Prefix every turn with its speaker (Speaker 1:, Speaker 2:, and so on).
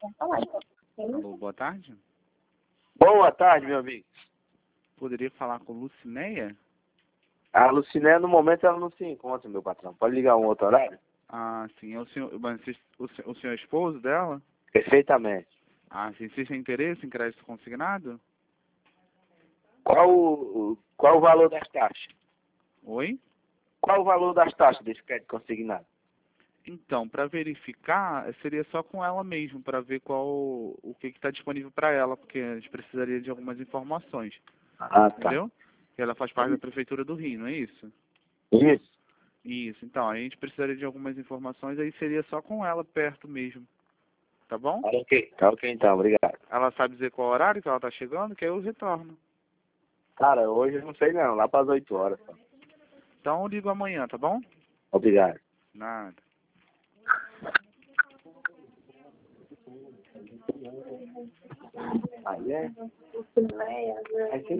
Speaker 1: Alô, boa tarde.
Speaker 2: Boa tarde, meu amigo.
Speaker 1: Poderia falar com Lucinéia?
Speaker 2: A Lucinéia, no momento, ela não se encontra, meu patrão. Pode ligar um outro horário?
Speaker 1: Ah, sim. É o senhor, mas o senhor é esposo dela?
Speaker 2: Perfeitamente.
Speaker 1: Ah, sim. Vocês têm interesse em crédito consignado?
Speaker 2: Qual o valor das taxas?
Speaker 1: Oi?
Speaker 2: Qual o valor das taxas desse crédito consignado?
Speaker 1: Então, para verificar, seria só com ela mesmo, para ver o que está disponível para ela, porque a gente precisaria de algumas informações,
Speaker 2: Ah, tá.
Speaker 1: entendeu? Que ela faz parte da Prefeitura do Rio, não é isso?
Speaker 2: Isso.
Speaker 1: Isso, então, aí a gente precisaria de algumas informações, aí seria só com ela perto mesmo, tá bom?
Speaker 2: Tá ok então, obrigado.
Speaker 1: Ela sabe dizer qual horário que ela está chegando, que aí eu retorno.
Speaker 2: Cara, hoje eu não sei não, lá para as 8 horas.
Speaker 1: Então eu ligo amanhã, tá bom?
Speaker 2: Obrigado.
Speaker 1: Nada.
Speaker 2: Aí é? Aí